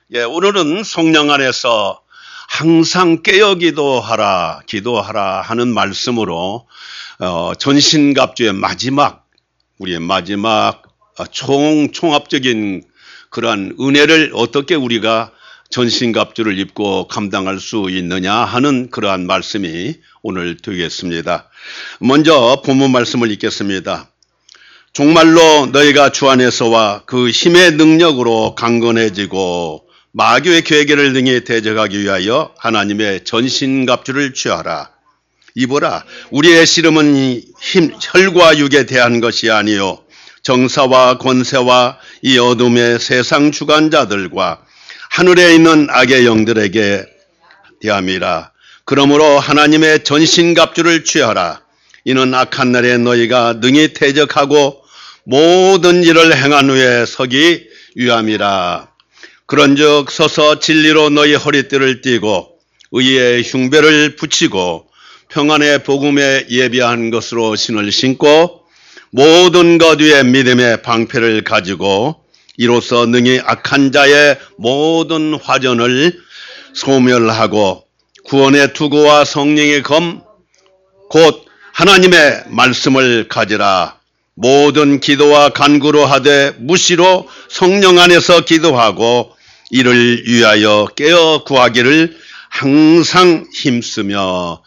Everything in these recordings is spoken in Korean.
오늘은 성령 안에서 항상 깨어 기도하라 하는 말씀으로 전신갑주의 우리의 마지막 총합적인 그러한 은혜를 어떻게 우리가 전신갑주를 입고 감당할 수 있느냐 하는 그러한 말씀이 오늘 되겠습니다. 먼저 본문 말씀을 읽겠습니다. 종말로 너희가 주 안에서와 그 힘의 능력으로 강건해지고 마귀의 괴계를 능히 대적하기 위하여 하나님의 전신갑주를 취하라. 입어라. 우리의 씨름은 혈과 육에 대한 것이 아니요 정사와 권세와 이 어둠의 세상 주관자들과 하늘에 있는 악의 영들에게 대함이라. 그러므로 하나님의 전신갑주를 취하라. 이는 악한 날에 너희가 능히 대적하고 모든 일을 행한 후에 서기 위함이라. 그런즉 서서 진리로 너희 허리띠를 띠고 의의 흉배를 붙이고 평안의 복음에 예비한 것으로 신을 신고 모든 것 위에 믿음의 방패를 가지고 이로써 능히 악한 자의 모든 화전을 소멸하고 구원의 투구와 성령의 검 곧 하나님의 말씀을 가지라. 모든 기도와 간구로 하되 무시로 성령 안에서 기도하고 이를 위하여 깨어 구하기를 항상 힘쓰라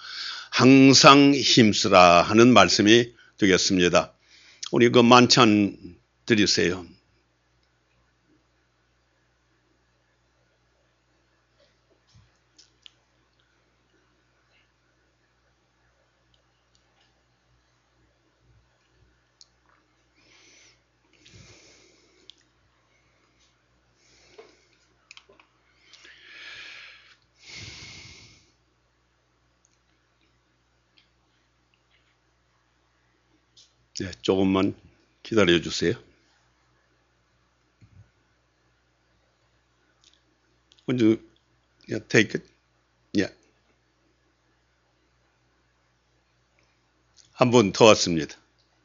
하는 말씀이 되겠습니다. 우리 그 만찬 드리세요. 네, 조금만 기다려 주세요. Would you take it? Yeah. 한 분 더 왔습니다.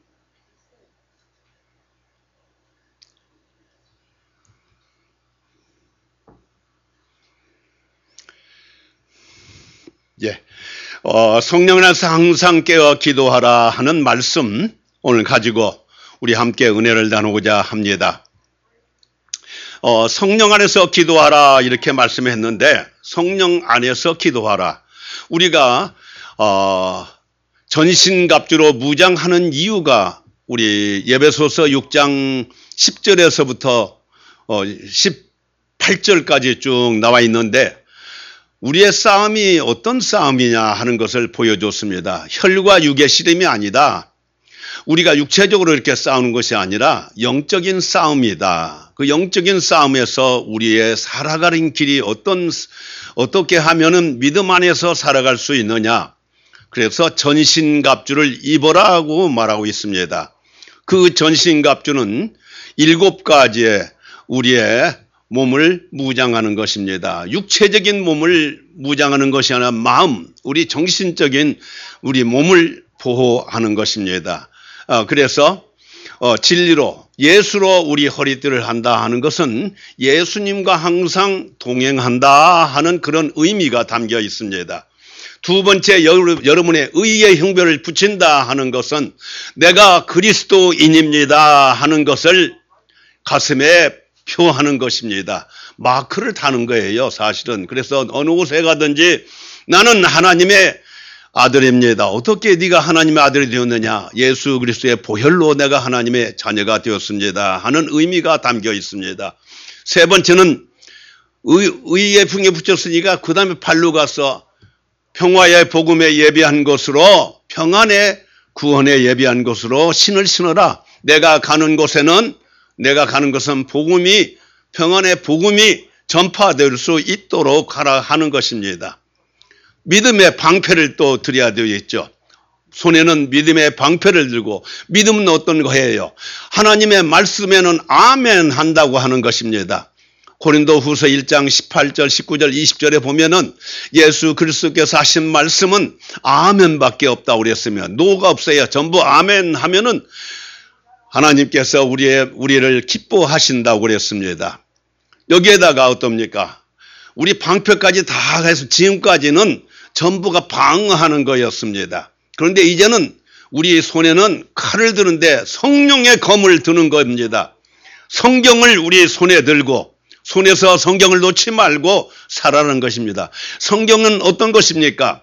예. 성령 안에서 항상 깨어 기도하라 하는 말씀 오늘 가지고 우리 함께 은혜를 나누고자 합니다. 성령 안에서 기도하라 이렇게 말씀했는데 성령 안에서 기도하라. 우리가 전신갑주로 무장하는 이유가 우리 에베소서 6장 10절에서부터 18절까지 쭉 나와 있는데 우리의 싸움이 어떤 싸움이냐 하는 것을 보여줬습니다. 혈과 육의 씨름이 아니다. 우리가 육체적으로 이렇게 싸우는 것이 아니라 영적인 싸움이다. 그 영적인 싸움에서 우리의 살아가는 길이 어떻게 하면은 믿음 안에서 살아갈 수 있느냐. 그래서 전신갑주를 입어라고 말하고 있습니다. 그 전신갑주는 7가지의 우리의 몸을 무장하는 것입니다. 육체적인 몸을 무장하는 것이 아니라 우리 정신적인 우리 몸을 보호하는 것입니다. 그래서 진리로 예수로 우리 허리띠를 한다 하는 것은 예수님과 항상 동행한다 하는 그런 의미가 담겨 있습니다. 두 번째, 여러분의 의의 흉배를 붙인다 하는 것은 내가 그리스도인입니다 하는 것을 가슴에 표하는 것입니다. 마크를 타는 거예요, 사실은. 그래서 어느 곳에 가든지 나는 하나님의 아들입니다. 어떻게 네가 하나님의 아들이 되었느냐? 예수 그리스도의 보혈로 내가 하나님의 자녀가 되었습니다 하는 의미가 담겨 있습니다. 세 번째는 의의 흉에 붙였으니까 그 다음에 발로 가서 평화의 복음에 예비한 것으로 평안의 구원에 예비한 것으로 신을 신어라. 내가 가는 것은 평안의 복음이 전파될 수 있도록 하라 하는 것입니다. 믿음의 방패를 또 드려야 되겠죠. 손에는 믿음의 방패를 들고, 믿음은 어떤 거예요? 하나님의 말씀에는 아멘 한다고 하는 것입니다. 고린도후서 1장 18절, 19절, 20절에 보면은 예수 그리스도께서 하신 말씀은 아멘밖에 없다고 그랬으며 노가 없어요. 전부 아멘 하면은 하나님께서 우리를 기뻐하신다고 그랬습니다. 여기에다가 어떻습니까? 우리 방패까지 다 해서 지금까지는 전부가 방어하는 거였습니다. 그런데 이제는 우리 손에는 칼을 드는데 성령의 검을 드는 겁니다. 성경을 우리 손에 들고 손에서 성경을 놓지 말고 살아라는 것입니다. 성경은 어떤 것입니까?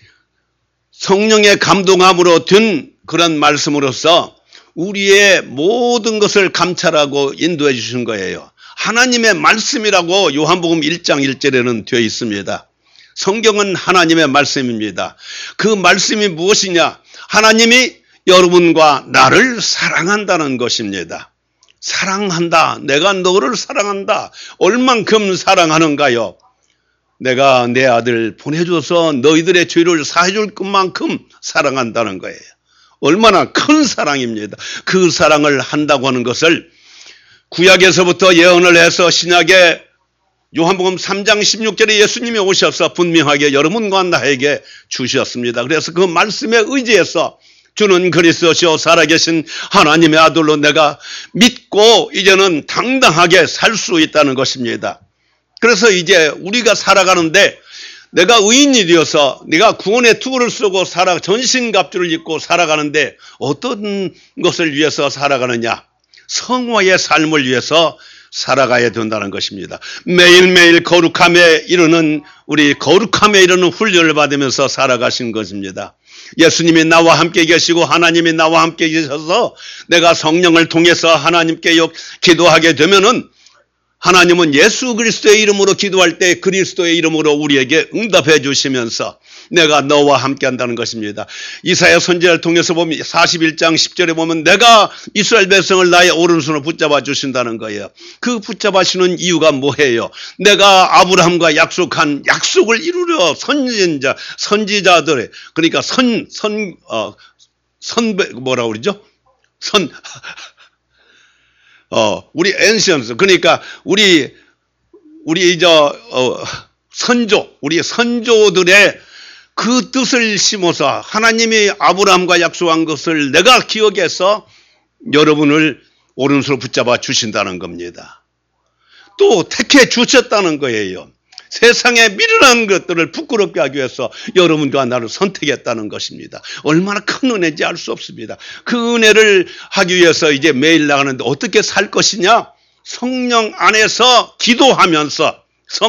성령의 감동함으로 든 그런 말씀으로서 우리의 모든 것을 감찰하고 인도해 주신 거예요. 하나님의 말씀이라고 요한복음 1장 1절에는 되어 있습니다. 성경은 하나님의 말씀입니다. 그 말씀이 무엇이냐? 하나님이 여러분과 나를 사랑한다는 것입니다. 사랑한다. 내가 너를 사랑한다. 얼만큼 사랑하는가요? 내가 내 아들 보내줘서 너희들의 죄를 사해줄 것만큼 사랑한다는 거예요. 얼마나 큰 사랑입니다. 그 사랑을 한다고 하는 것을 구약에서부터 예언을 해서 신약에 요한복음 3장 16절에 예수님이 오셔서 분명하게 여러분과 나에게 주셨습니다. 그래서 그 말씀에 의지해서 주는 그리스도시요 살아계신 하나님의 아들로 내가 믿고 이제는 당당하게 살 수 있다는 것입니다. 그래서 이제 우리가 살아가는데 내가 의인이 되어서 내가 구원의 투구를 쓰고 전신갑주를 입고 살아가는데 어떤 것을 위해서 살아가느냐? 성화의 삶을 위해서 살아가야 된다는 것입니다. 매일매일 거룩함에 이르는 훈련을 받으면서 살아가신 것입니다. 예수님이 나와 함께 계시고 하나님이 나와 함께 계셔서 내가 성령을 통해서 하나님께 기도하게 되면은 하나님은 예수 그리스도의 이름으로 기도할 때 그리스도의 이름으로 우리에게 응답해 주시면서 내가 너와 함께 한다는 것입니다. 이사야 선지자를 통해서 보면 41장 10절에 보면 내가 이스라엘 백성을 나의 오른손으로 붙잡아 주신다는 거예요. 그 붙잡아주는 이유가 뭐예요? 내가 아브라함과 약속한 약속을 이루려 선지자들의 그러니까 뭐라고 그러죠? 우리 엔시언스 그러니까 우리 선조들의 그 뜻을 심어서 하나님이 아브라함과 약속한 것을 내가 기억해서 여러분을 오른손으로 붙잡아 주신다는 겁니다. 또 택해 주셨다는 거예요. 세상의 미련한 것들을 부끄럽게 하기 위해서 여러분과 나를 선택했다는 것입니다. 얼마나 큰 은혜인지 알 수 없습니다. 그 은혜를 하기 위해서 이제 매일 나가는데 어떻게 살 것이냐? 성령 안에서 기도하면서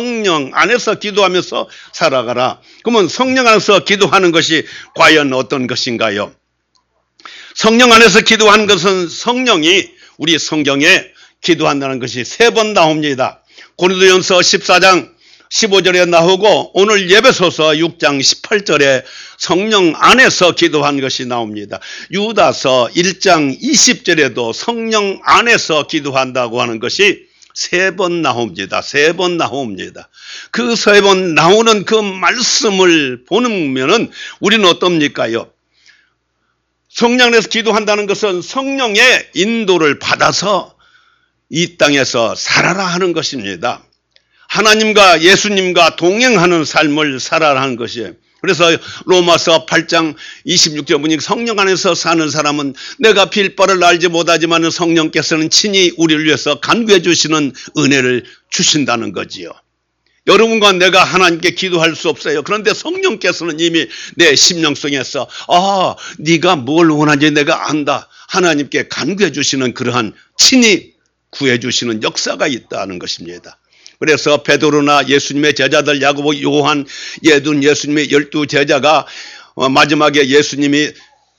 살아가라. 그러면 성령 안에서 기도하는 것이 과연 어떤 것인가요? 성령 안에서 기도하는 것은 성령이 우리 성경에 기도한다는 것이 3번 나옵니다. 고린도전서 14장 15절에 나오고 오늘 예배소서 6장 18절에 성령 안에서 기도한 것이 나옵니다. 유다서 1장 20절에도 성령 안에서 기도한다고 하는 것이 3번 나옵니다. 3번 나옵니다. 그 3번 나오는 그 말씀을 보면은 우리는 어떻습니까요? 성령 안에서 기도한다는 것은 성령의 인도를 받아서 이 땅에서 살아라 하는 것입니다. 하나님과 예수님과 동행하는 삶을 살아라 하는 것이에요. 그래서 로마서 8장 26절 보니 성령 안에서 사는 사람은 내가 빌 바를 알지 못하지만 성령께서는 친히 우리를 위해서 간구해 주시는 은혜를 주신다는 거지요. 여러분과 내가 하나님께 기도할 수 없어요. 그런데 성령께서는 이미 내 심령속에서 네가 뭘 원하는지 내가 안다. 하나님께 간구해 주시는 그러한 친히 구해 주시는 역사가 있다는 것입니다. 그래서 베드로나 예수님의 제자들 야고보, 요한, 예수님의 12제자가 마지막에 예수님이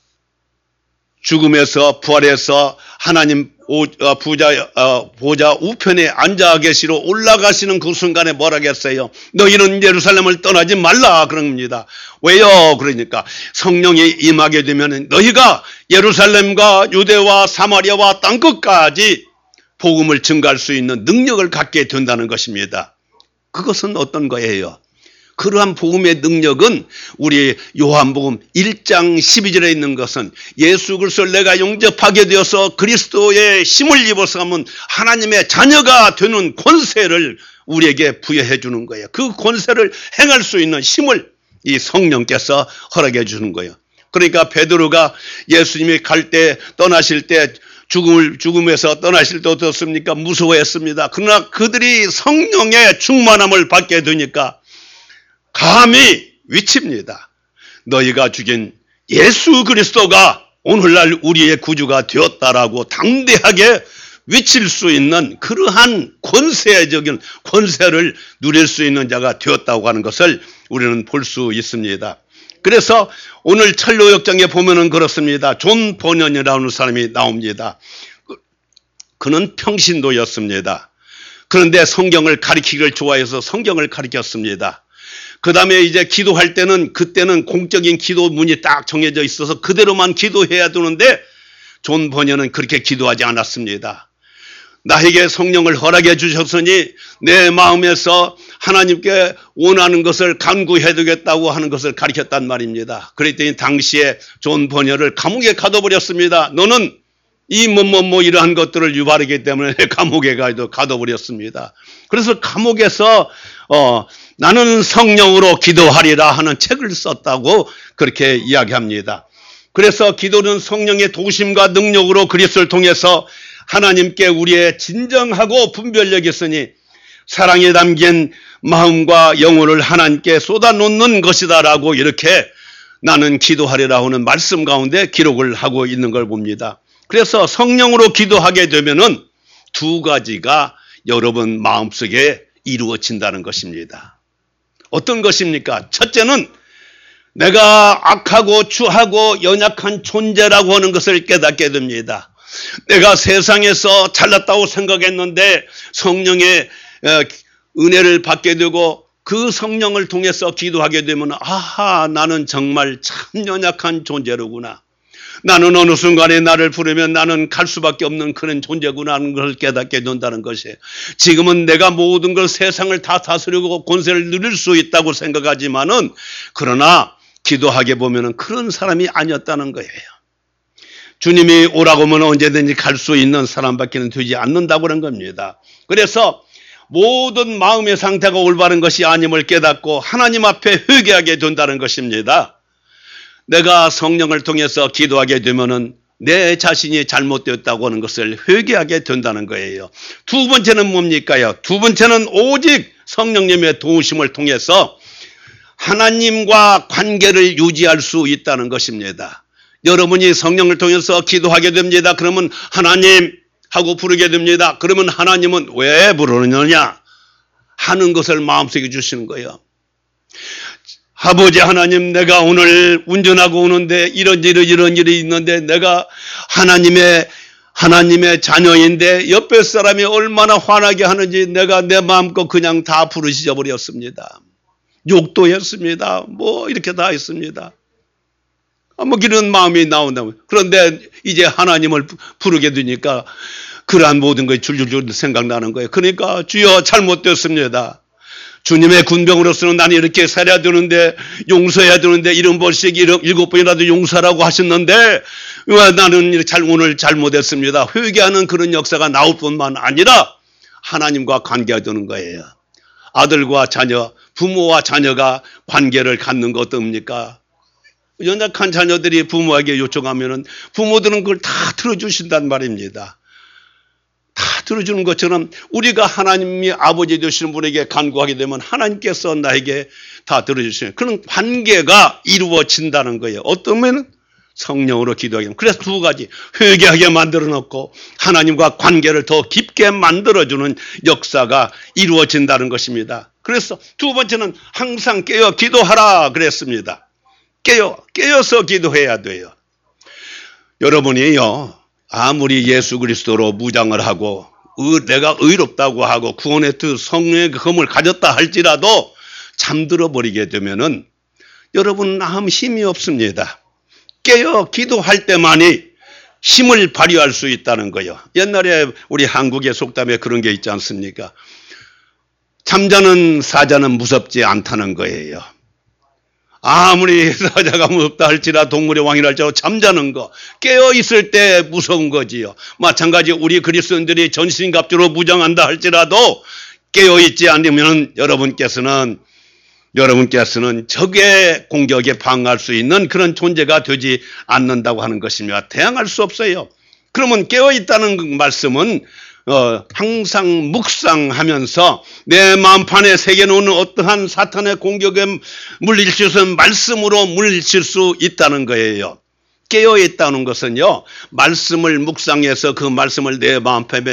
죽음에서 부활해서 하나님 보좌 우편에 앉아 계시러 올라가시는 그 순간에 뭐라 했어요? 너희는 예루살렘을 떠나지 말라 그런 겁니다. 왜요? 그러니까 성령이 임하게 되면 너희가 예루살렘과 유대와 사마리아와 땅끝까지 복음을 증가할 수 있는 능력을 갖게 된다는 것입니다. 그것은 어떤 거예요? 그러한 복음의 능력은 우리 요한복음 1장 12절에 있는 것은 예수 그리스도를 내가 영접하게 되어서 그리스도의 힘을 입어서 하면 하나님의 자녀가 되는 권세를 우리에게 부여해 주는 거예요. 그 권세를 행할 수 있는 힘을 이 성령께서 허락해 주는 거예요. 그러니까 베드로가 예수님이 떠나실 때 죽음에서 떠나실 때 어떻습니까? 무서워했습니다. 그러나 그들이 성령의 충만함을 받게 되니까 감히 외칩니다. 너희가 죽인 예수 그리스도가 오늘날 우리의 구주가 되었다라고 당대하게 외칠 수 있는 그러한 권세적인 권세를 누릴 수 있는 자가 되었다고 하는 것을 우리는 볼 수 있습니다. 그래서 오늘 철로역정에 보면은 그렇습니다. 존 버년이라는 사람이 나옵니다. 그는 평신도였습니다. 그런데 성경을 가리키기를 좋아해서 성경을 가리켰습니다. 그 다음에 이제 기도할 때는 그때는 공적인 기도문이 딱 정해져 있어서 그대로만 기도해야 되는데 존 버년은 그렇게 기도하지 않았습니다. 나에게 성령을 허락해 주셨으니 내 마음에서 하나님께 원하는 것을 간구해야 되겠다고 하는 것을 가르쳤단 말입니다. 그랬더니 당시에 존 버년을 감옥에 가둬버렸습니다. 너는 이 이러한 것들을 유발하기 때문에 감옥에 가둬버렸습니다. 그래서 감옥에서 나는 성령으로 기도하리라 하는 책을 썼다고 그렇게 이야기합니다. 그래서 기도는 성령의 도심과 능력으로 그리스도를 통해서 하나님께 우리의 진정하고 분별력이 있으니 사랑에 담긴 마음과 영혼을 하나님께 쏟아놓는 것이다라고 이렇게 나는 기도하리라 하는 말씀 가운데 기록을 하고 있는 걸 봅니다. 그래서 성령으로 기도하게 되면은 두 가지가 여러분 마음속에 이루어진다는 것입니다. 어떤 것입니까? 첫째는 내가 악하고 추하고 연약한 존재라고 하는 것을 깨닫게 됩니다. 내가 세상에서 잘났다고 생각했는데 성령의 은혜를 받게 되고 그 성령을 통해서 기도하게 되면 아하, 나는 정말 참 연약한 존재로구나. 나는 어느 순간에 나를 부르면 나는 갈 수밖에 없는 그런 존재구나 하는 걸 깨닫게 된다는 것이에요. 지금은 내가 모든 걸 세상을 다 다스리고 권세를 누릴 수 있다고 생각하지만은 그러나 기도하게 보면은 그런 사람이 아니었다는 거예요. 주님이 오라고 하면 언제든지 갈 수 있는 사람밖에 되지 않는다고 하는 겁니다. 그래서 모든 마음의 상태가 올바른 것이 아님을 깨닫고 하나님 앞에 회개하게 된다는 것입니다. 내가 성령을 통해서 기도하게 되면은 내 자신이 잘못되었다고 하는 것을 회개하게 된다는 거예요. 두 번째는 뭡니까요? 두 번째는 오직 성령님의 도우심을 통해서 하나님과 관계를 유지할 수 있다는 것입니다. 여러분이 성령을 통해서 기도하게 됩니다. 그러면 하나님 하고 부르게 됩니다. 그러면 하나님은 왜 부르느냐 하는 것을 마음속에 주시는 거예요. 아버지 하나님, 내가 오늘 운전하고 오는데 이런 일이 있는데 내가 하나님의 자녀인데 옆에 사람이 얼마나 화나게 하는지 내가 내 마음껏 그냥 다 부르짖어 버렸습니다. 욕도 했습니다. 이렇게 다 했습니다. 그런 마음이 나온다면. 그런데 이제 하나님을 부르게 되니까 그러한 모든 것이 줄줄줄 생각나는 거예요. 그러니까 주여 잘못됐습니다. 주님의 군병으로서는 나는 이렇게 살아야 되는데 용서해야 되는데 7번씩 7번이라도 용서하라고 하셨는데 왜 나는 오늘 잘못했습니다. 회개하는 그런 역사가 나올 뿐만 아니라 하나님과 관계가 되는 거예요. 아들과 자녀, 부모와 자녀가 관계를 갖는 것 어떻습니까? 연약한 자녀들이 부모에게 요청하면은 부모들은 그걸 다 들어주신단 말입니다. 다 들어주는 것처럼 우리가 하나님이 아버지 되시는 분에게 간구하게 되면 하나님께서 나에게 다 들어주시는 그런 관계가 이루어진다는 거예요. 어떤 면은 성령으로 기도하게 되면. 그래서 두 가지, 회개하게 만들어 놓고 하나님과 관계를 더 깊게 만들어주는 역사가 이루어진다는 것입니다. 그래서 두 번째는 항상 깨어 기도하라 그랬습니다. 깨어서 기도해야 돼요. 여러분이요, 아무리 예수 그리스도로 무장을 하고 내가 의롭다고 하고 구원의 뜻 성령의 검을 가졌다 할지라도 잠들어 버리게 되면은 여러분 아무 힘이 없습니다. 깨어 기도할 때만이 힘을 발휘할 수 있다는 거예요. 옛날에 우리 한국의 속담에 그런 게 있지 않습니까? 잠자는 사자는 무섭지 않다는 거예요. 아무리 사자가 무섭다 할지라 동물의 왕이라 할지라도 잠자는 거, 깨어 있을 때 무서운 거지요. 마찬가지 우리 그리스도인들이 전신갑주로 무장한다 할지라도 깨어 있지 않으면 여러분께서는 적의 공격에 방어할 수 있는 그런 존재가 되지 않는다고 하는 것입니다. 대항할 수 없어요. 그러면 깨어있다는 그 말씀은 항상 묵상하면서 내 마음판에 새겨놓은 어떠한 사탄의 공격에 물리칠 수 있는 말씀으로 물리칠 수 있다는 거예요. 깨어있다는 것은요, 말씀을 묵상해서 그 말씀을 내 마음판에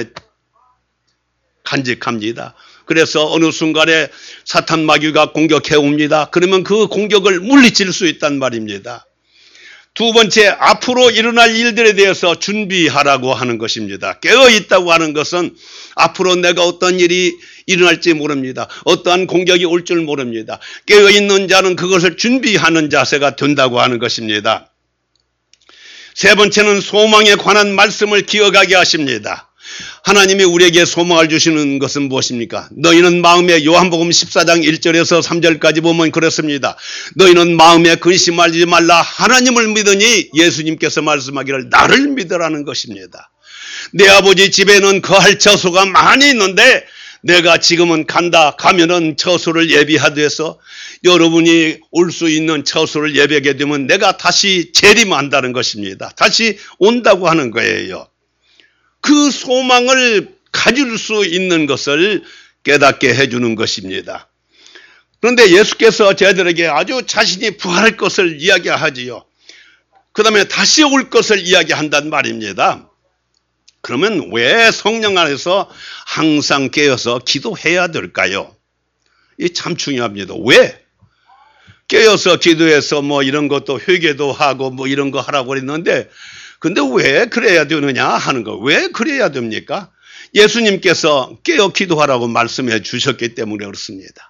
간직합니다. 그래서 어느 순간에 사탄 마귀가 공격해 옵니다. 그러면 그 공격을 물리칠 수 있단 말입니다. 두 번째, 앞으로 일어날 일들에 대해서 준비하라고 하는 것입니다. 깨어있다고 하는 것은 앞으로 내가 어떤 일이 일어날지 모릅니다. 어떠한 공격이 올 줄 모릅니다. 깨어있는 자는 그것을 준비하는 자세가 된다고 하는 것입니다. 세 번째는 소망에 관한 말씀을 기억하게 하십니다. 하나님이 우리에게 소망을 주시는 것은 무엇입니까? 너희는 마음에, 요한복음 14장 1절에서 3절까지 보면 그렇습니다. 너희는 마음에 근심하지 말라. 하나님을 믿으니 예수님께서 말씀하기를 나를 믿으라는 것입니다. 내 아버지 집에는 거할 처소가 많이 있는데 내가 지금은 간다. 가면은 처소를 예비하되어서 여러분이 올 수 있는 처소를 예비하게 되면 내가 다시 재림한다는 것입니다. 다시 온다고 하는 거예요. 그 소망을 가질 수 있는 것을 깨닫게 해주는 것입니다. 그런데 예수께서 저희들에게 아주 자신이 부활할 것을 이야기하지요. 그 다음에 다시 올 것을 이야기한단 말입니다. 그러면 왜 성령 안에서 항상 깨어서 기도해야 될까요? 이 참 중요합니다. 왜? 깨어서 기도해서 뭐 이런 것도 회개도 하고 뭐 이런 거 하라고 그랬는데 근데 왜 그래야 되느냐 하는 거. 왜 그래야 됩니까? 예수님께서 깨어 기도하라고 말씀해 주셨기 때문에 그렇습니다.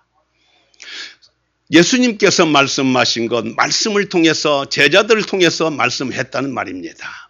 예수님께서 말씀하신 건 말씀을 통해서 제자들을 통해서 말씀했다는 말입니다.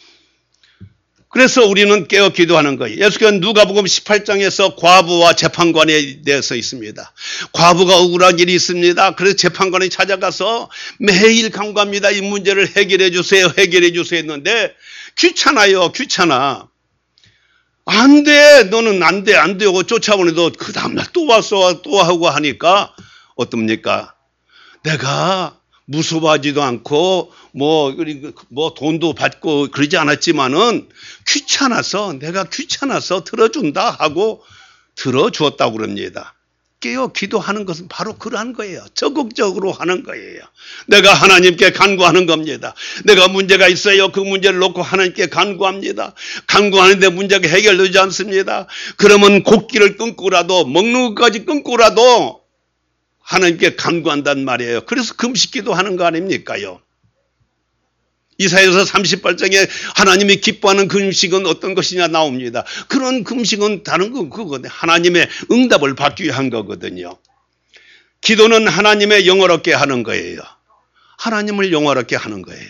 그래서 우리는 깨어 기도하는 거예요. 예수께서 누가복음 18장에서 과부와 재판관에 대해서 있습니다. 과부가 억울한 일이 있습니다. 그래서 재판관이 찾아가서 매일 간구합니다. 이 문제를 해결해 주세요. 해결해 주세요 했는데 귀찮아요. 귀찮아. 안 돼. 너는 안 돼. 안 되고 쫓아보내도 그 다음날 또 와서 또 하고 하니까 어떻습니까? 내가 무서워하지도 않고 뭐 돈도 받고 그러지 않았지만은 내가 귀찮아서 들어준다 하고 들어주었다고 그럽니다. 깨어 기도하는 것은 바로 그러한 거예요. 적극적으로 하는 거예요. 내가 하나님께 간구하는 겁니다. 내가 문제가 있어요. 그 문제를 놓고 하나님께 간구합니다. 간구하는데 문제가 해결되지 않습니다. 그러면 곡기를 끊고라도 먹는 것까지 끊고라도 하나님께 간구한단 말이에요. 그래서 금식기도 하는 거 아닙니까요? 이사야서 38장에 하나님이 기뻐하는 금식은 어떤 것이냐 나옵니다. 그런 금식은 다른 거 그거거든요. 하나님의 응답을 받기 위한 거거든요. 기도는 하나님의 영화롭게 하는 거예요. 하나님을 영화롭게 하는 거예요.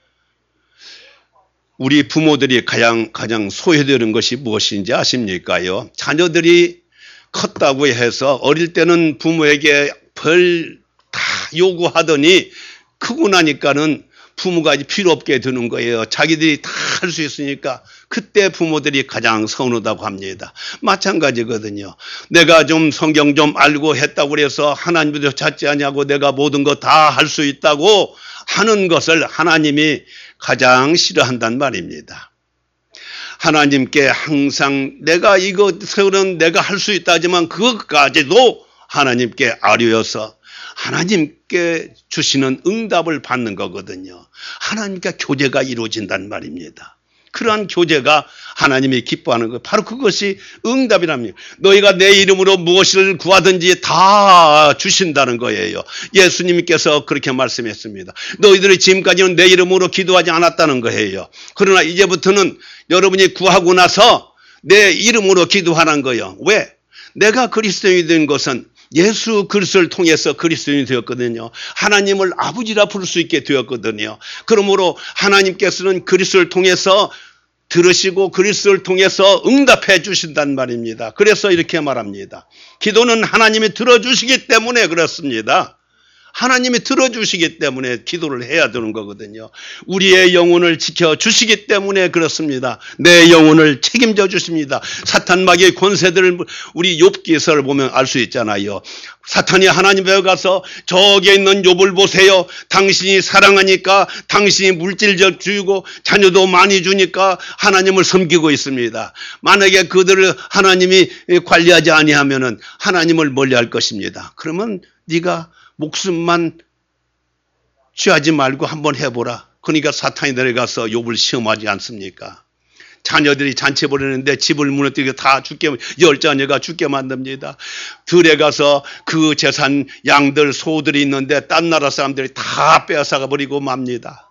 우리 부모들이 가장 소외되는 것이 무엇인지 아십니까요? 자녀들이 컸다고 해서 어릴 때는 부모에게 벌 다 요구하더니 크고 나니까는 부모가 필요 없게 되는 거예요. 자기들이 다 할 수 있으니까 그때 부모들이 가장 서운하다고 합니다. 마찬가지거든요. 내가 좀 성경 좀 알고 했다고 해서 하나님도 찾지 않냐고 내가 모든 거 다 할 수 있다고 하는 것을 하나님이 가장 싫어한단 말입니다. 하나님께 항상 내가 이것은 내가 할 수 있다 하지만 그것까지도 하나님께 아뢰어서 하나님께 주시는 응답을 받는 거거든요. 하나님과 교제가 이루어진단 말입니다. 그러한 교제가 하나님이 기뻐하는 것, 바로 그것이 응답이랍니다. 너희가 내 이름으로 무엇을 구하든지 다 주신다는 거예요. 예수님께서 그렇게 말씀했습니다. 너희들이 지금까지는 내 이름으로 기도하지 않았다는 거예요. 그러나 이제부터는 여러분이 구하고 나서 내 이름으로 기도하는 거예요. 왜? 내가 그리스도인이 된 것은 예수 그리스도를 통해서 그리스도인이 되었거든요. 하나님을 아버지라 부를 수 있게 되었거든요. 그러므로 하나님께서는 그리스도를 통해서 들으시고 그리스도를 통해서 응답해 주신단 말입니다. 그래서 이렇게 말합니다. 기도는 하나님이 들어주시기 때문에 그렇습니다. 하나님이 들어주시기 때문에 기도를 해야 되는 거거든요. 우리의 영혼을 지켜주시기 때문에 그렇습니다. 내 영혼을 책임져 주십니다. 사탄 마귀의 권세들을 우리 욥기서를 보면 알 수 있잖아요. 사탄이 하나님에 가서 저기에 있는 욥을 보세요. 당신이 사랑하니까, 당신이 물질 주고 자녀도 많이 주니까 하나님을 섬기고 있습니다. 만약에 그들을 하나님이 관리하지 아니하면은 하나님을 멀리할 것입니다. 그러면 네가 목숨만 취하지 말고 한번 해보라. 그러니까 사탄이 내려가서 욥을 시험하지 않습니까? 자녀들이 잔치 벌이는데 집을 무너뜨리고 다 죽게, 10자녀가 죽게 만듭니다. 들에 가서 그 재산, 양들, 소들이 있는데 딴 나라 사람들이 다 빼앗아가 버리고 맙니다.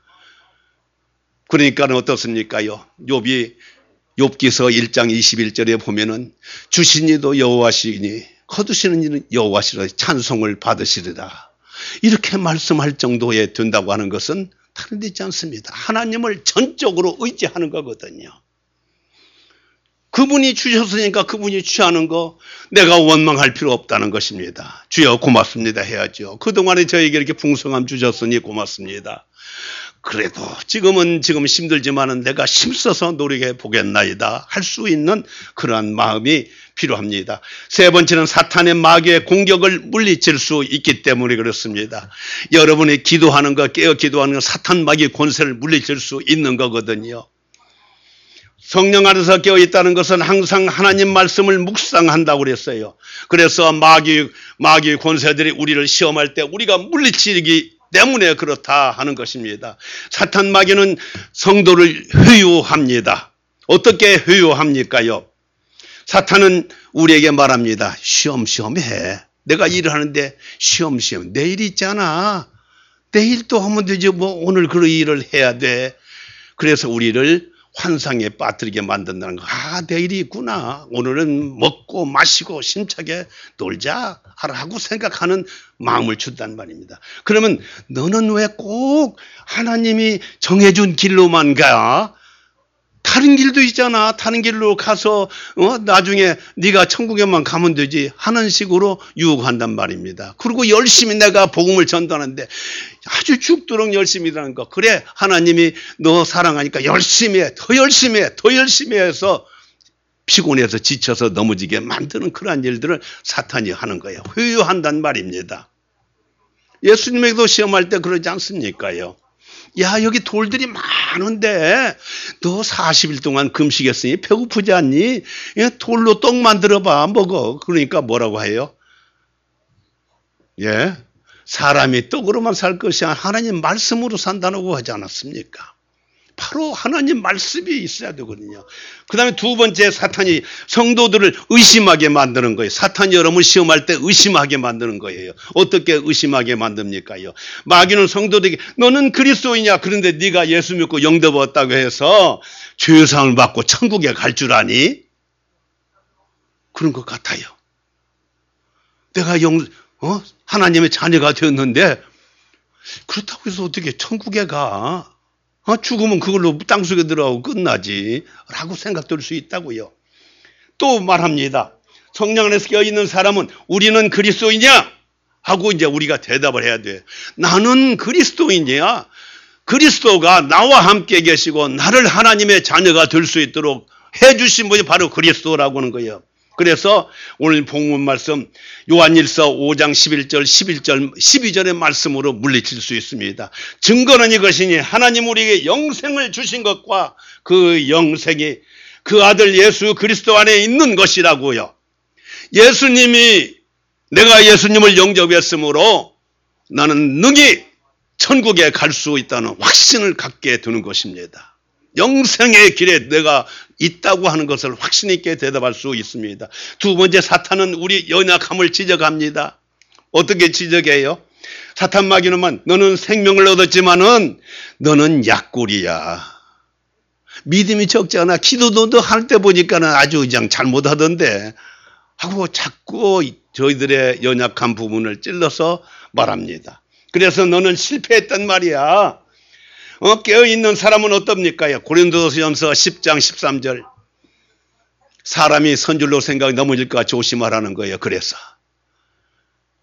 그러니까 어떻습니까요? 욥기서 1장 21절에 보면은 주신 이도 여호와시니 거두시는 이는 여호와시라 찬송을 받으시리라. 이렇게 말씀할 정도에 된다고 하는 것은 다른 데 있지 않습니다. 하나님을 전적으로 의지하는 거거든요. 그분이 주셨으니까 그분이 취하는 거 내가 원망할 필요 없다는 것입니다. 주여 고맙습니다 해야죠. 그동안에 저에게 이렇게 풍성함 주셨으니 고맙습니다. 그래도 지금 힘들지만은 내가 힘써서 노력해 보겠나이다 할 수 있는 그러한 마음이 필요합니다. 세 번째는 사탄의 마귀의 공격을 물리칠 수 있기 때문에 그렇습니다. 여러분이 기도하는 거, 깨어 기도하는 거, 사탄 마귀의 권세를 물리칠 수 있는 거거든요. 성령 안에서 깨어 있다는 것은 항상 하나님 말씀을 묵상한다고 그랬어요. 그래서 마귀의 권세들이 우리를 시험할 때 우리가 물리치기 때문에 그렇다 하는 것입니다. 사탄 마귀는 성도를 회유합니다. 어떻게 회유합니까요? 사탄은 우리에게 말합니다. 쉬엄쉬엄 해. 내가 일을 하는데 쉬엄쉬엄. 내일 있잖아. 내일 또 하면 되지. 뭐 오늘 그 일을 해야 돼. 그래서 우리를 환상에 빠뜨리게 만든다는 거. 아, 내일이 있구나. 오늘은 먹고 마시고 심차게 놀자 하고 생각하는 마음을 준단 말입니다. 그러면 너는 왜 꼭 하나님이 정해준 길로만 가? 다른 길도 있잖아. 다른 길로 가서 나중에 네가 천국에만 가면 되지 하는 식으로 유혹한단 말입니다. 그리고 열심히 내가 복음을 전도하는데 아주 죽도록 열심히 일하는 거. 그래 하나님이 너 사랑하니까 열심히 해. 더 열심히 해. 더 열심히 해서 피곤해서 지쳐서 넘어지게 만드는 그러한 일들을 사탄이 하는 거예요. 회유한단 말입니다. 예수님에게도 시험할 때 그러지 않습니까요? 야, 여기 돌들이 많은데 너 40일 동안 금식했으니 배고프지 않니? 돌로 떡 만들어봐 먹어. 그러니까 뭐라고 해요? 예, 사람이 떡으로만 살 것이 아니라 하나님 말씀으로 산다고 하지 않았습니까? 바로 하나님 말씀이 있어야 되거든요. 그 다음에 두 번째, 사탄이 성도들을 의심하게 만드는 거예요. 사탄이 여러분을 시험할 때 의심하게 만드는 거예요. 어떻게 의심하게 만듭니까요? 마귀는 성도들에게 너는 그리스도이냐? 그런데 네가 예수 믿고 영접 얻었다고 해서 죄사함을 받고 천국에 갈 줄 아니? 그런 것 같아요. 내가 하나님의 자녀가 되었는데 그렇다고 해서 어떻게 천국에 가? 죽으면 그걸로 땅속에 들어가고 끝나지 라고 생각될 수 있다고요. 또 말합니다. 성령 안에서 깨어있는 사람은 우리는 그리스도이냐? 하고 이제 우리가 대답을 해야 돼. 나는 그리스도이냐? 그리스도가 나와 함께 계시고 나를 하나님의 자녀가 될 수 있도록 해주신 분이 바로 그리스도라고 하는 거예요. 그래서 오늘 본문 말씀 요한일서 5장 11절 12절의 말씀으로 물리칠 수 있습니다. 증거는 이것이니 하나님 우리에게 영생을 주신 것과 그 영생이 그 아들 예수 그리스도 안에 있는 것이라고요. 내가 예수님을 영접했으므로 나는 능히 천국에 갈 수 있다는 확신을 갖게 되는 것입니다. 영생의 길에 내가 있다고 하는 것을 확신 있게 대답할 수 있습니다. 두 번째, 사탄은 우리 연약함을 지적합니다. 어떻게 지적해요? 사탄 마귀는 너는 생명을 얻었지만은 너는 약골이야. 믿음이 적잖아. 기도도 너 할 때 보니까는 아주 그냥 잘못하던데 하고 자꾸 저희들의 연약한 부분을 찔러서 말합니다. 그래서 너는 실패했단 말이야. 깨어있는 사람은 어떻습니까? 고린도전서 10장 13절. 사람이 선줄로 생각이 넘어질까 조심하라는 거예요. 그래서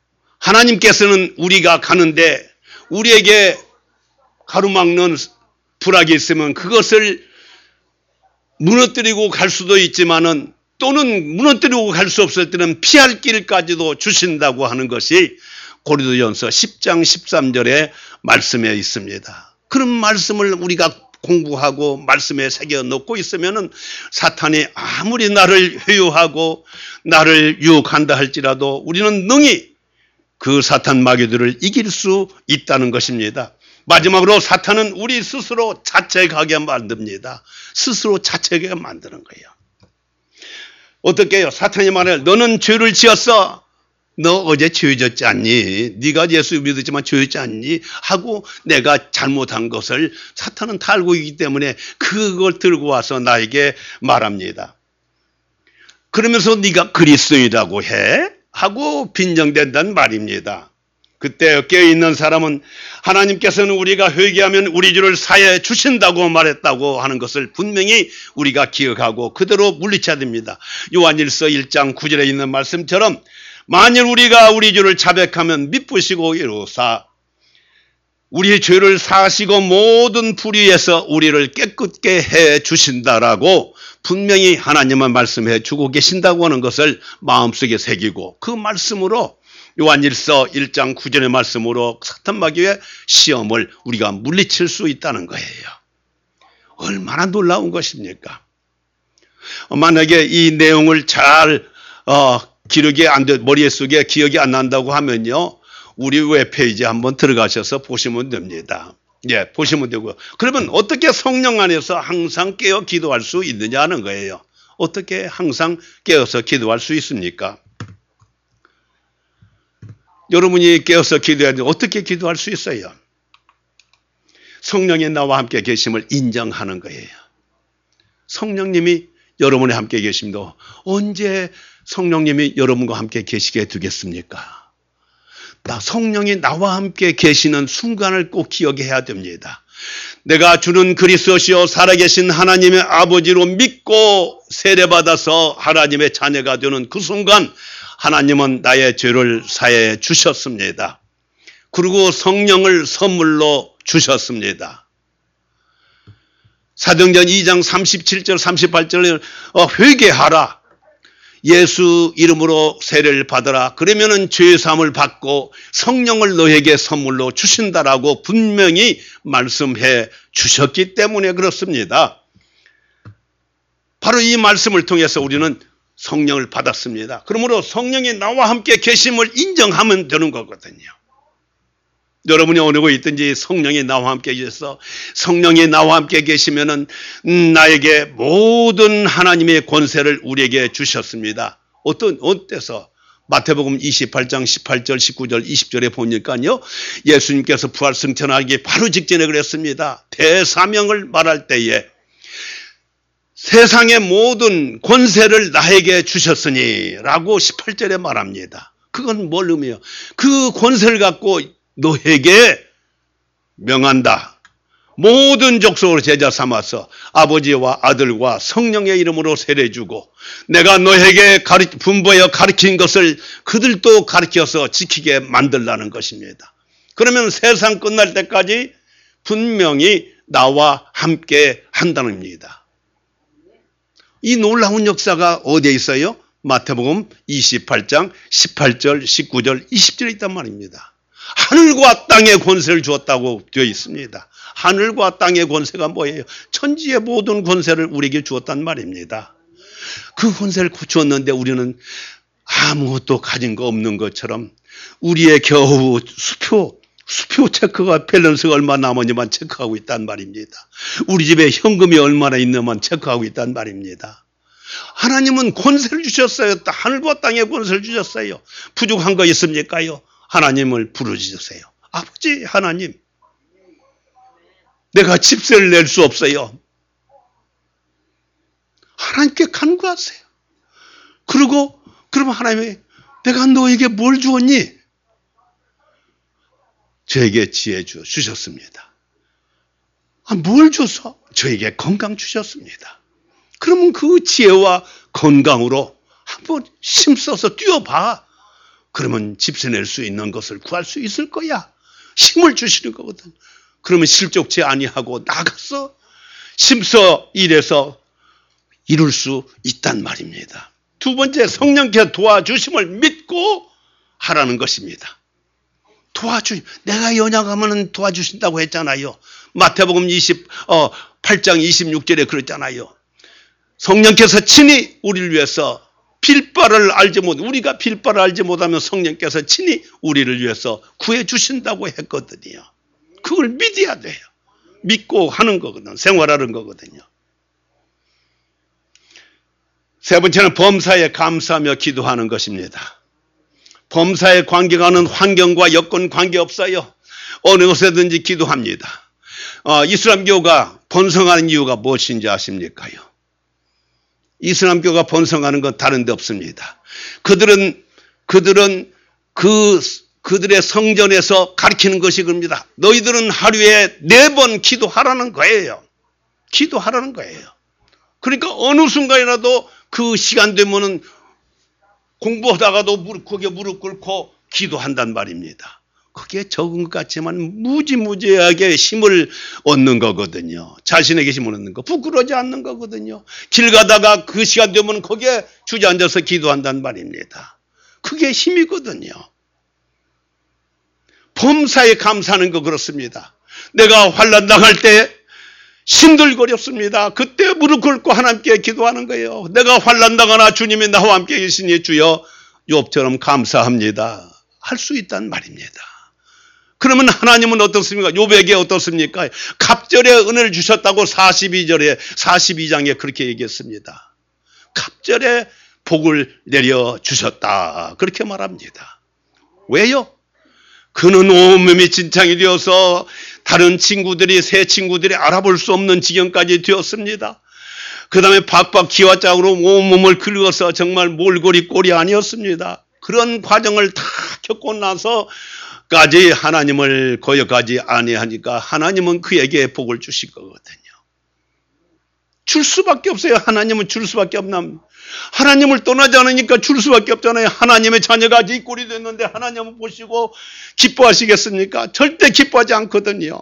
하나님께서는 우리가 가는데 우리에게 가로막는 불악이 있으면 그것을 무너뜨리고 갈 수도 있지만은 또는 무너뜨리고 갈 수 없을 때는 피할 길까지도 주신다고 하는 것이 고린도전서 10장 13절의 말씀에 있습니다. 그런 말씀을 우리가 공부하고 말씀에 새겨 넣고 있으면은 사탄이 아무리 나를 회유하고 나를 유혹한다 할지라도 우리는 능히 그 사탄 마귀들을 이길 수 있다는 것입니다. 마지막으로 사탄은 우리 스스로 자책하게 만듭니다. 스스로 자책하게 만드는 거예요. 어떻게 해요? 사탄이 말해요. 너는 죄를 지었어. 너 어제 죄 졌지 않니? 네가 예수 믿었지만 죄 졌지 않니? 하고 내가 잘못한 것을 사탄은 다 알고 있기 때문에 그걸 들고 와서 나에게 말합니다. 그러면서 네가 그리스도인이라고 해? 하고 빈정된다는 말입니다. 그때 깨어있는 사람은 하나님께서는 우리가 회개하면 우리 죄를 사해 주신다고 말했다고 하는 것을 분명히 우리가 기억하고 그대로 물리쳐야 됩니다. 요한일서 1장 9절에 있는 말씀처럼 만일 우리가 우리 죄를 자백하면 미쁘시고 이루사 우리의 죄를 사하시고 모든 불의에서 우리를 깨끗게 해 주신다라고 분명히 하나님은 말씀해 주고 계신다고 하는 것을 마음속에 새기고 그 말씀으로 요한일서 1장 9절의 말씀으로 사탄 마귀의 시험을 우리가 물리칠 수 있다는 거예요. 얼마나 놀라운 것입니까? 만약에 이 내용을 잘 기록이 안 돼, 머릿속에 기억이 안 난다고 하면요. 우리 웹페이지에 한번 들어가셔서 보시면 됩니다. 예, 보시면 되고요. 그러면 어떻게 성령 안에서 항상 깨어 기도할 수 있느냐 하는 거예요. 어떻게 항상 깨어서 기도할 수 있습니까? 여러분이 깨어서 기도해야 돼. 어떻게 기도할 수 있어요? 성령이 나와 함께 계심을 인정하는 거예요. 성령님이 여러분과 함께 계십니다. 언제 성령님이 여러분과 함께 계시게 되겠습니까? 성령이 나와 함께 계시는 순간을 꼭 기억해야 됩니다. 내가 주는 그리스도시요 살아계신 하나님의 아버지로 믿고 세례받아서 하나님의 자녀가 되는 그 순간 하나님은 나의 죄를 사해 주셨습니다. 그리고 성령을 선물로 주셨습니다. 사도행전 2장 37절 38절에 회개하라. 예수 이름으로 세례를 받아라. 그러면은 죄 사함을 받고 성령을 너에게 선물로 주신다라고 분명히 말씀해 주셨기 때문에 그렇습니다. 바로 이 말씀을 통해서 우리는 성령을 받았습니다. 그러므로 성령이 나와 함께 계심을 인정하면 되는 거거든요. 여러분이 어느 곳에 있든지 성령이 나와 함께 계셔서 성령이 나와 함께 계시면은 나에게 모든 하나님의 권세를 우리에게 주셨습니다. 어때서? 마태복음 28장 18절 19절 20절에 보니까요. 예수님께서 부활 승천하기 바로 직전에 그랬습니다. 대사명을 말할 때에 세상의 모든 권세를 나에게 주셨으니 라고 18절에 말합니다. 그건 뭘 의미해요? 그 권세를 갖고 너에게 명한다. 모든 족속으로 제자 삼아서 아버지와 아들과 성령의 이름으로 세례주고 내가 너에게 분부하여 가르친 것을 그들도 가르쳐서 지키게 만들라는 것입니다. 그러면 세상 끝날 때까지 분명히 나와 함께 한다는 겁니다. 이 놀라운 역사가 어디에 있어요? 마태복음 28장 18절, 19절, 20절에 있단 말입니다. 하늘과 땅의 권세를 주었다고 되어 있습니다. 하늘과 땅의 권세가 뭐예요? 천지의 모든 권세를 우리에게 주었단 말입니다. 그 권세를 주었는데 우리는 아무것도 가진 거 없는 것처럼 우리의 겨우 수표 체크가 밸런스가 얼마 남았는지만 체크하고 있단 말입니다. 우리 집에 현금이 얼마나 있는지만 체크하고 있단 말입니다. 하나님은 권세를 주셨어요. 하늘과 땅의 권세를 주셨어요. 부족한 거 있습니까요? 하나님을 부르짖으세요. 아버지 하나님, 내가 집세를 낼 수 없어요. 하나님께 간구하세요. 그러면 하나님이 내가 너에게 뭘 주었니? 저에게 지혜 주셨습니다. 뭘 줘서? 저에게 건강 주셨습니다. 그러면 그 지혜와 건강으로 한번 힘써서 뛰어봐. 그러면 집세낼 수 있는 것을 구할 수 있을 거야. 힘을 주시는 거거든. 그러면 실족치 아니하고 나가서 심서 일해서 이룰 수 있단 말입니다. 두 번째, 성령께 도와주심을 믿고 하라는 것입니다. 내가 연약하면 도와주신다고 했잖아요. 마태복음 8장 26절에 그랬잖아요. 성령께서 친히 우리를 위해서 우리가 빌바를 알지 못하면 성령께서 친히 우리를 위해서 구해주신다고 했거든요. 그걸 믿어야 돼요. 믿고 하는 거거든. 생활하는 거거든요. 세 번째는 범사에 감사하며 기도하는 것입니다. 범사에 관계가는 환경과 여건 관계없어요. 어느 곳에든지 기도합니다. 이슬람교가 번성하는 이유가 무엇인지 아십니까요? 이슬람교가 번성하는 건 다른 데 없습니다. 그들은 그들의 성전에서 가르치는 것이 그럽니다. 너희들은 하루에 4번 기도하라는 거예요. 기도하라는 거예요. 그러니까 어느 순간이라도 그 시간 되면은 공부하다가도 거기에 무릎 꿇고 기도한단 말입니다. 그게 적은 것 같지만 무지무지하게 힘을 얻는 거거든요. 자신에게 힘을 얻는 거. 부끄러워하지 않는 거거든요. 길 가다가 그 시간 되면 거기에 주저앉아서 기도한단 말입니다. 그게 힘이거든요. 범사에 감사하는 거 그렇습니다. 내가 환난 당할 때 신들거렸습니다. 그때 무릎 꿇고 하나님께 기도하는 거예요. 내가 환난 당하나 주님이 나와 함께 계시니 주여 욥처럼 감사합니다. 할 수 있단 말입니다. 그러면 하나님은 어떻습니까? 욥에게 어떻습니까? 갑절의 은혜를 주셨다고 42장에 그렇게 얘기했습니다. 갑절의 복을 내려주셨다. 그렇게 말합니다. 왜요? 그는 온몸이 진창이 되어서 다른 새 친구들이 알아볼 수 없는 지경까지 되었습니다. 그 다음에 박박 기와짝으로 온몸을 긁어서 정말 몰골이 꼴이 아니었습니다. 그런 과정을 다 겪고 나서까지 하나님을 거역하지 아니하니까 하나님은 그에게 복을 주실 거거든요. 줄 수밖에 없어요. 하나님은 줄 수밖에 없나. 하나님을 떠나지 않으니까 줄 수밖에 없잖아요. 하나님의 자녀가 이 꼴이 됐는데 하나님은 보시고 기뻐하시겠습니까? 절대 기뻐하지 않거든요.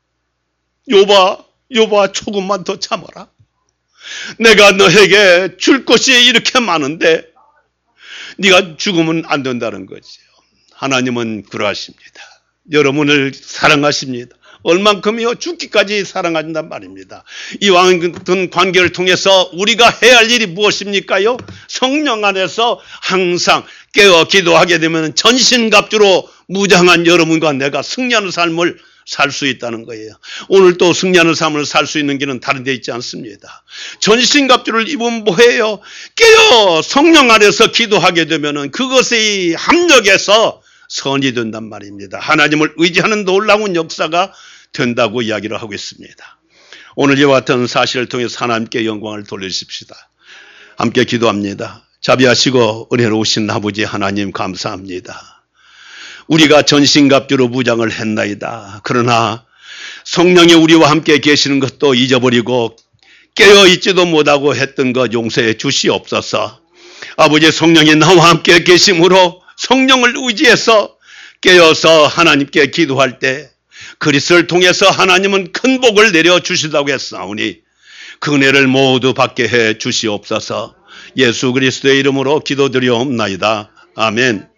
욥아 조금만 더 참아라. 내가 너에게 줄 것이 이렇게 많은데 네가 죽으면 안 된다는 거지요. 하나님은 그러하십니다. 여러분을 사랑하십니다. 얼만큼이요? 죽기까지 사랑한단 말입니다. 이와 같은 관계를 통해서 우리가 해야 할 일이 무엇입니까요? 성령 안에서 항상 깨어 기도하게 되면 전신갑주로 무장한 여러분과 내가 승리하는 삶을 살 수 있다는 거예요. 오늘 또 승리하는 삶을 살 수 있는 길은 다른 데 있지 않습니다. 전신갑주를 입으면 뭐해요? 깨어 성령 안에서 기도하게 되면 그것이 합력해서 선이 된단 말입니다. 하나님을 의지하는 놀라운 역사가 된다고 이야기를 하고 있습니다. 오늘 이와 같은 사실을 통해서 하나님께 영광을 돌리십시다. 함께 기도합니다. 자비하시고 은혜로우신 아버지 하나님 감사합니다. 우리가 전신갑주로 무장을 했나이다. 그러나 성령이 우리와 함께 계시는 것도 잊어버리고 깨어있지도 못하고 했던 것 용서해 주시옵소서. 아버지 성령이 나와 함께 계심으로 성령을 의지해서 깨어서 하나님께 기도할 때 그리스도를 통해서 하나님은 큰 복을 내려주시다고 했사오니 그 은혜를 모두 받게 해 주시옵소서. 예수 그리스도의 이름으로 기도드리옵나이다. 아멘.